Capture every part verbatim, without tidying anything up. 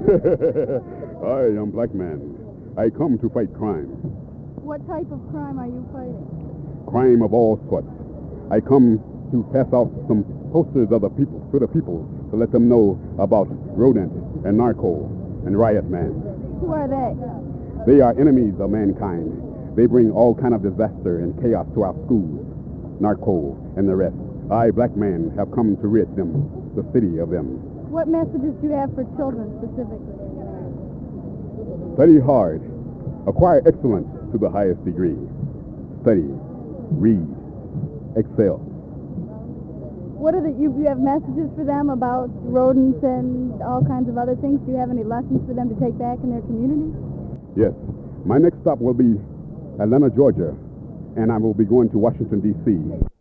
I am Black Man. I come to fight crime. What type of crime are you fighting? Crime of all sorts. I come to pass out some posters of the people, to the people, to let them know about rodent and narco and riot man. Who are they? They are enemies of mankind. They bring all kind of disaster and chaos to our schools, narco and the rest. I, Black Man, have come to rid them, the city of them. What messages do you have for children specifically? Study hard. Acquire excellence to the highest degree. Study. Read. Excel. What are the, you, you have messages for them about rodents and all kinds of other things? Do you have any lessons for them to take back in their community? Yes. My next stop will be Atlanta, Georgia, and I will be going to Washington, D C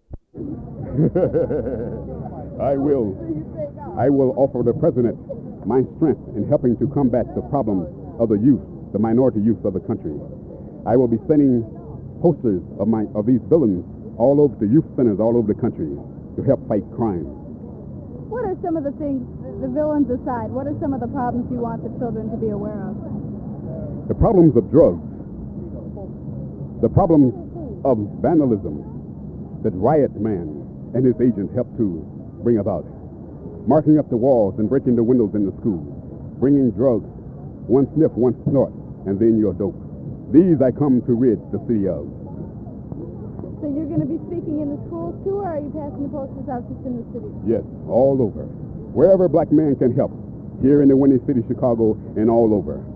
I will, I will offer the president my strength in helping to combat the problems of the youth, the minority youth of the country. I will be sending posters of my of these villains all over the youth centers all over the country to help fight crime. What are some of the things, the villains aside, what are some of the problems you want the children to be aware of? The problems of drugs, the problems of vandalism that Riot Man and his agents helped to bring about, marking up the walls and breaking the windows in the schools, bringing drugs, one sniff, one snort, and then you're dope. These I come to rid the city of. So you're going to be speaking in the schools too, or are you passing the posters out just in the city? Yes, all over. Wherever Black Man can help, here in the Windy City, Chicago, and all over.